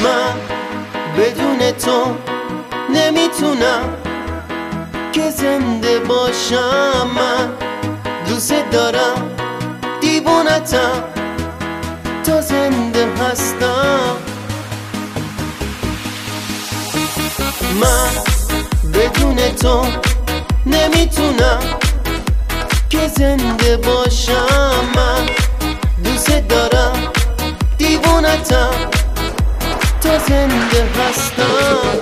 من بدون تو نمیتونم که زنده باشم. من دوست دارم، دیوونتم، تا زنده هستم. من بدون تو نمیتونم که زنده باشم. من دوست دارم، دیوونتم، تا زنده هستم.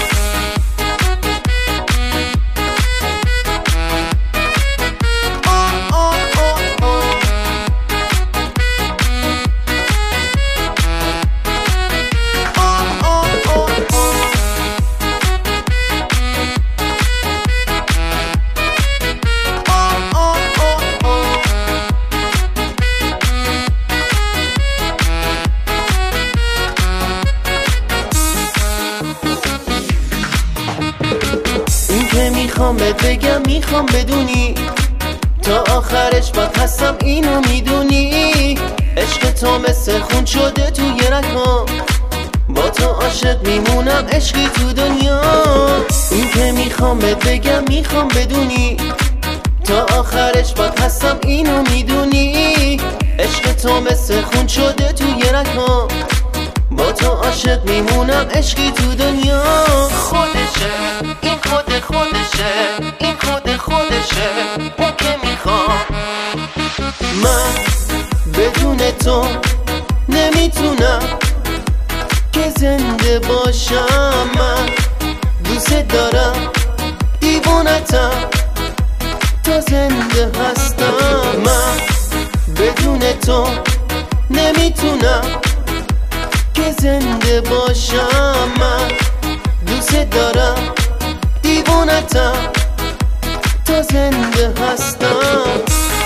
میخوام بهت بگم، میخوام بدونی تا آخرش باید هستم، اینو میدونی. عشق تو مثل خون شده توی رگام، با تو عاشق میمونم، عشقی تو دنیا. این که میخوام بهت بگم، میخوام بدونی تا آخرش باید هستم، اینو میدونی. عشق تو مثل خون شده توی رگام، با تو عاشق میمونم، عشقی تو دنیا. خودشه این خودشه، این خودشه اون که میخوام. من بدون تو نمیتونم که زنده باشم. من دوست دارم، دیوونتم، تا زنده هستم. من بدون تو نمیتونم که زنده باشم. من دوست دارم، دیوونتم، تا زنده هستم.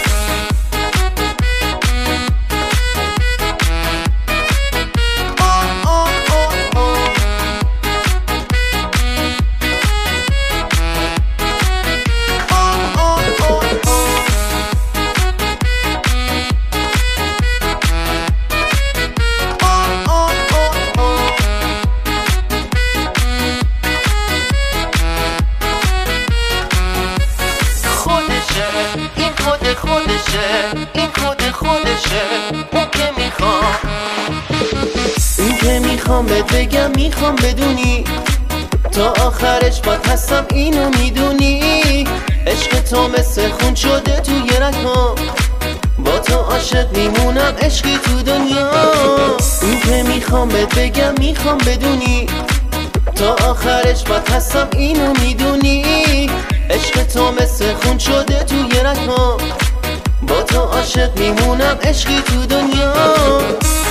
این خودشه، این خودشه اون که میخوام. این که میخوام بهت بگم، میخوام بدونی تا آخرش باید هستم، اینو میدونی. عشق تو مثل خون شده توی رگام، با تو عاشق میمونم، عشقی تو دنیا. این که میخوام بهت بگم، میخوام بدونی تا آخرش باید هستم، اینو میدونی. عشق تو مثل خون شده توی رگام، با تو عاشق میمونم، عشقی تو دنیا.